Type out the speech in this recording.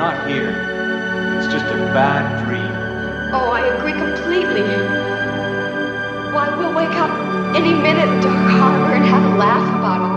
not here. It's just a bad dream. Oh, I agree completely. Why, we'll wake up any minute in Dark Harbor and have a laugh about all